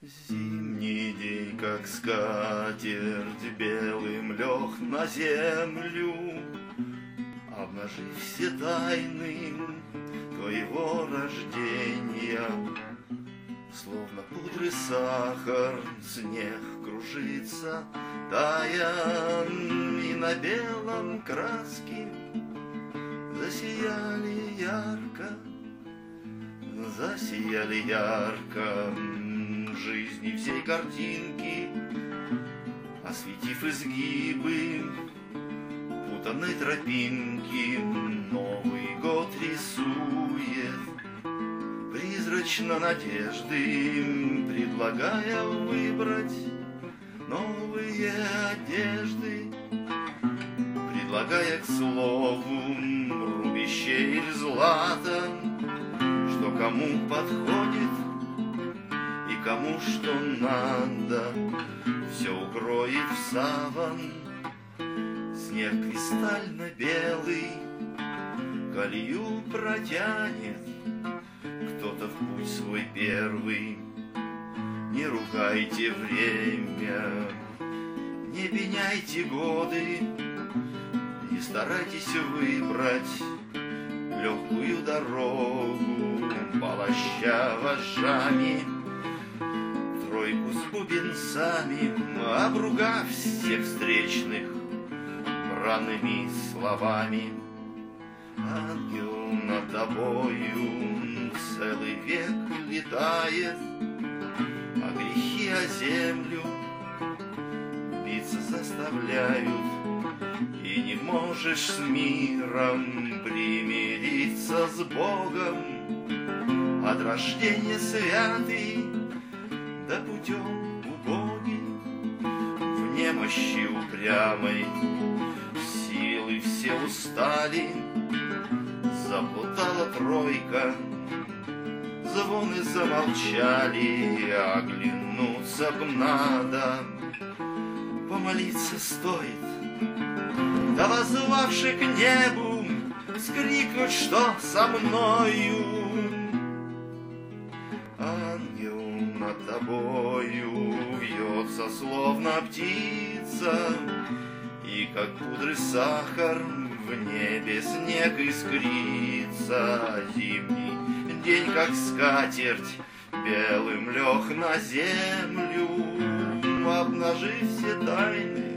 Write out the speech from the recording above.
Зимний день, как скатерть, белым лег на землю, обнажив все тайны твоего рождения. Словно пудры сахар, снег кружится, тая, и на белом краски засияли ярко жизни всей картинки, осветив изгибы путанной тропинки. Новый год рисует призрачно надежды, предлагая выбрать новые одежды, предлагая, к слову, рубище или злато, что кому подходит и кому что надо. Все укроет в саван снег кристально белый, колею протянет кто-то в путь свой первый. Не ругайте время, не пеняйте годы, не старайтесь выбрать легкую дорогу, полоща вожжами тройку с бубенцами, обругав всех встречных бранными словами. Ангел над тобою целый век летает, а грехи о землю биться заставляют. И не можешь с миром примириться с Богом, от рождения святый да путем убогий. В немощи упрямой силы все устали, заплутала тройка, звоны замолчали. Оглянуться б надо, помолиться стоит, да воззвавши к небу скрикнуть, что со мною. Ангел над тобою вьется, словно птица, и как пудры сахар в небе снег искрится. Зимний день, как скатерть, белым лег на землю, обнажив все тайны